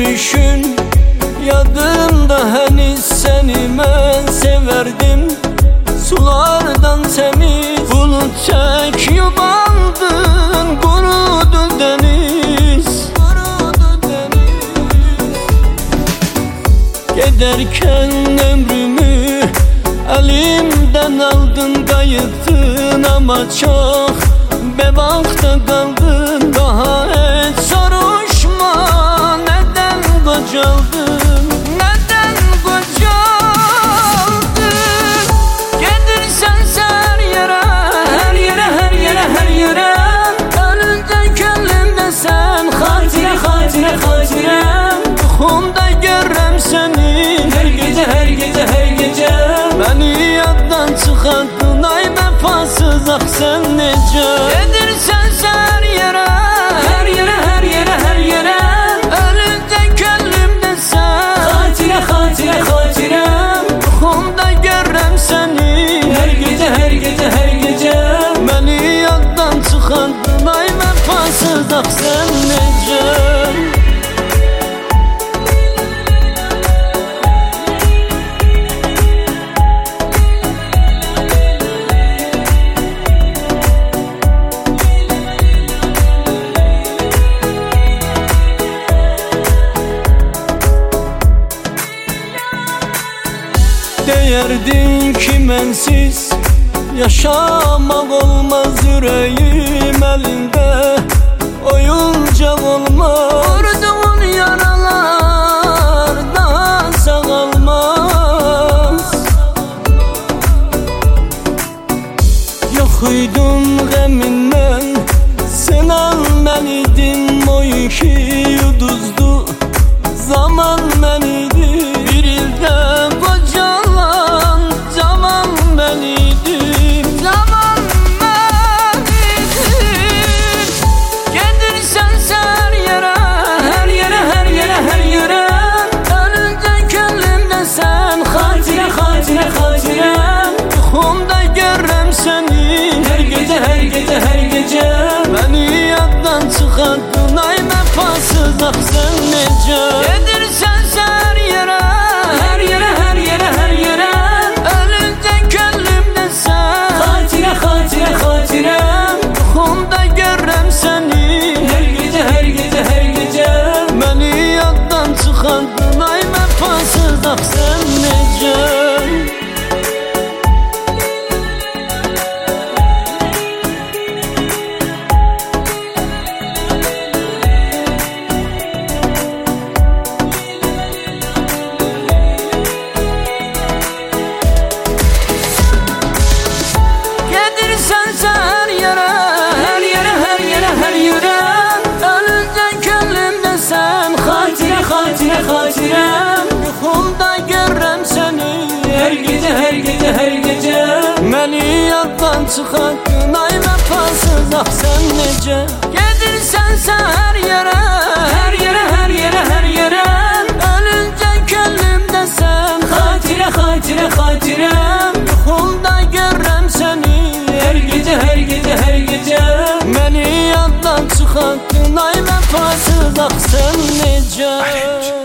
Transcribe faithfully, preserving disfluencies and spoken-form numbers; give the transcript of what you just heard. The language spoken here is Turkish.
gülüşün yadımda, hani seni ben severdim. Sulardan temiz bulut çekip aldın, kurudu deniz. Giderken ömrümü elimden aldın, kayıttın ama çok bebakta kaldın. Daha hiç soruşma neden kocaldın, neden kocaldın. Gelirsen her yere, her yere, her yere, her yere. Önünde gönlümde sen, hatire, hatire, hatire. Ruhumda görürüm seni, her gece, her gece, her gece. Beni yaddan çıkardın, ay vefasız, ah sen nece. Gelirsen her yere, her yere, her yere, her yere. Önünde gönlümde sen, hatire, hatire, hatire. Ruhumda görürüm seni, her gece, her gece, her gece. Beni yaddan çıkardın, ay vefasız, ah sen nece. Deyerdin ki mensiz yaşamak olmaz, yüreğim elinde oyuncak olmaz. Vurduğun yaralar daha sağalmaz. Yokuydun geminden, sen almeliydin. O iki yıldızdı zaman beniydi. Bir ilde kocaman zaman beniydi, zaman beniydi. Gelirsen her yere, her yere, her yere, her yere. Önünde gönlümde sen, hatire, hatire, hatire. Ruhumda görürüm seni, her gece, her gece, her gece. Beni yaddan çıkardın, ay vefasız, ah sen nece. Gelirsen her yere, her yere, her yere, her yere. Önünde gönlümde sen, hatire, hatire, hatire. Ruhumda görürüm seni, her gece, her gece, her gece. Beni yaddan çıkardın, ay vefasız, ah sen nece. Her yere, her yere, her yere, her yere. Önünde gönlümde sen, hatire, hatire, hatire. Ruhumda görürüm seni, her gece, her gece, her gece. Beni yaddan çıkardın, ay vefasız, ah sen nece. Gelirsen her yere, her yere, her yere, her yere. Önünde gönlümde sen, hatire, hatire, hatire. Ruhumda görürüm seni, her gece, her gece, her gece. Beni yaddan çıkardın, ay vefasız, ah sen nece.